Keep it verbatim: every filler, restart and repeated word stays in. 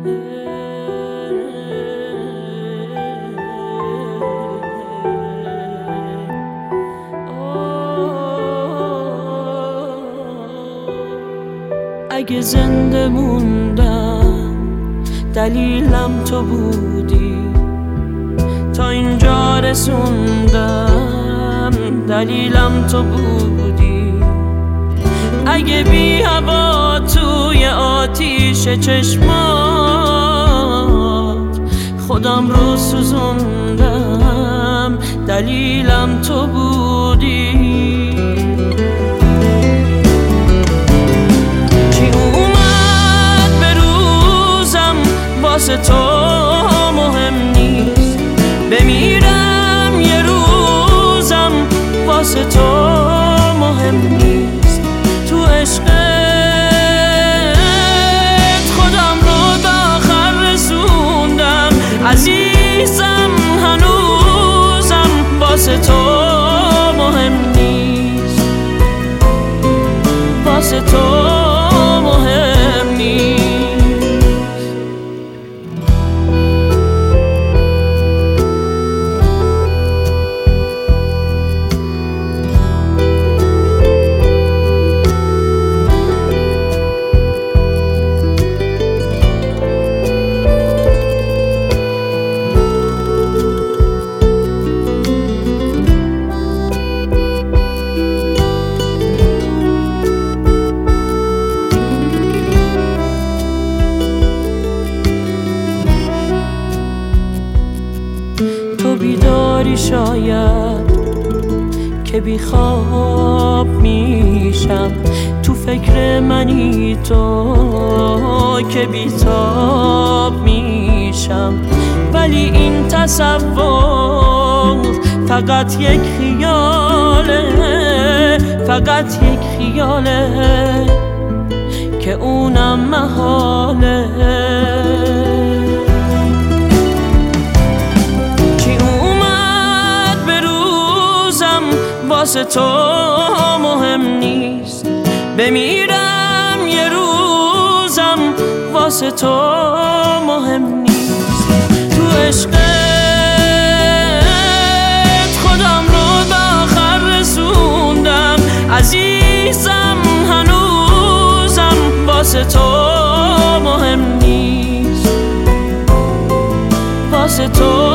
اگه زنده موندم دلیلم تو بودی، تا اینجا رسوندم دلیلم تو بودی. اگه بی هوا توی آتیش چشمات خودم رو سوزوندم دلیلم تو بودی. واسه تو مهم نیست، بمیرم یه روزم واسه تو مهم نیست. تو عشقت خودم رو تا آخر رسوندم، عزیزم هنوزم واسه تو مهم نیست، واسه تو مهم نیست. بیداری شاید که بی خواب میشم، تو فکر منی تو که بی تاب میشم. ولی این تصور فقط یک خیاله، فقط یک خیاله که اونم محاله. واسه تو مهم نیست، بمیرم یه روزم واسه تو مهم نیست. تو عشقت خودم رو تا آخر رسوندم، عزیزم هنوزم واسه تو مهم نیست، واسه تو